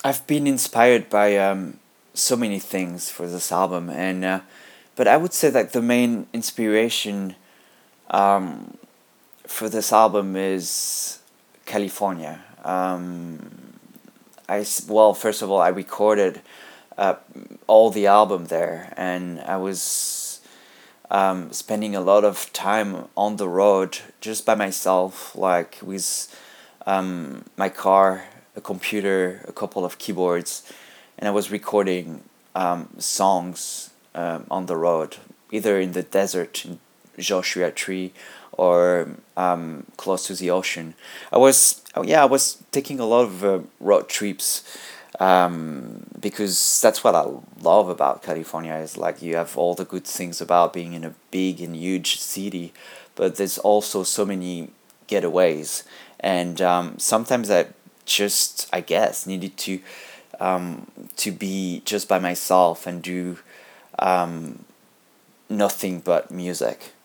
I've been inspired by so many things for this album, and but I would say that the main inspiration um, for this album is California. Well, first of all, I recorded uh, all the album there, and I was spending a lot of time on the road just by myself, like with my car, a computer, a couple of keyboards, and I was recording songs on the road, either in the desert in Joshua Tree or close to the ocean. I was taking a lot of road trips because that's what I love about California is like you have all the good things about being in a big and huge city, but there's also so many getaways, and sometimes I guess needed to be just by myself and do nothing but music.